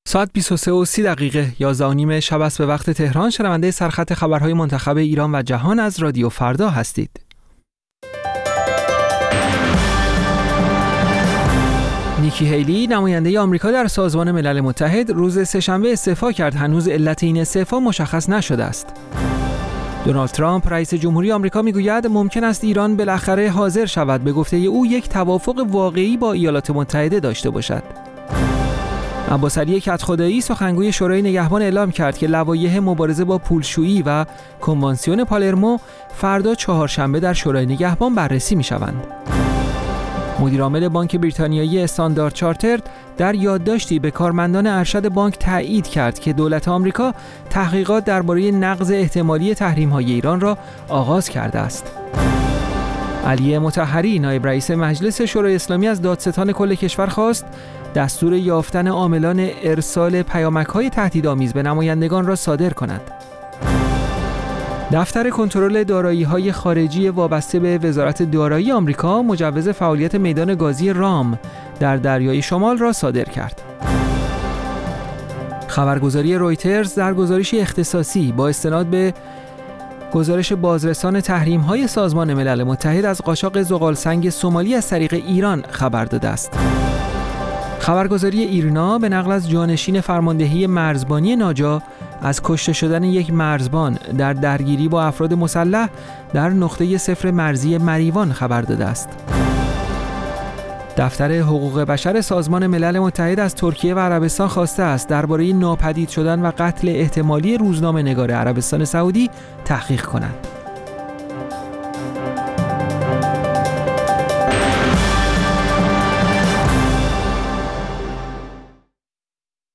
ساعت 23:30 11:30 شب است به وقت تهران. شنونده سرخط خبرهای منتخب ایران و جهان از رادیو فردا هستید. نیکی هیلی نماینده آمریکا در سازمان ملل متحد روز سه‌شنبه استعفا کرد. هنوز علت این استعفا مشخص نشده است. دونالد ترامپ رئیس جمهوری آمریکا میگوید ممکن است ایران بالاخره حاضر شود به گفته او یک توافق واقعی با ایالات متحده داشته باشد. عباسعلی کدخدایی سخنگوی شورای نگهبان اعلام کرد که لوایح مبارزه با پولشویی و کنوانسیون پالرمو فردا چهارشنبه در شورای نگهبان بررسی می‌شوند. مدیرعامل بانک بریتانیایی استاندارد چارترد در یادداشتی به کارمندان ارشد بانک تأیید کرد که دولت آمریکا تحقیقات درباره نقض احتمالی تحریم‌های ایران را آغاز کرده است. علی مطهری نایب رئیس مجلس شورای اسلامی از دادستان کل کشور خواست دستور یافتن عاملان ارسال پیامک‌های تهدیدآمیز به نمایندگان را صادر کند. دفتر کنترل دارایی‌های خارجی وابسته به وزارت دارایی آمریکا مجوز فعالیت میدان گازی رام در دریای شمال را صادر کرد. خبرگزاری رویترز در گزارشی اختصاصی با استناد به گزارش بازرسان تحریم‌های سازمان ملل متحد از قاچاق زغالسنگ سومالی از طریق ایران خبر داده است. خبرگزاری ایرنا به نقل از جانشین فرماندهی مرزبانی ناجا از کشته شدن یک مرزبان در درگیری با افراد مسلح در نقطه صفر مرزی مریوان خبر داده است. دفتر حقوق بشر سازمان ملل متحد از ترکیه و عربستان خواسته است درباره ناپدید شدن و قتل احتمالی روزنامه‌نگار عربستان سعودی تحقیق کنند.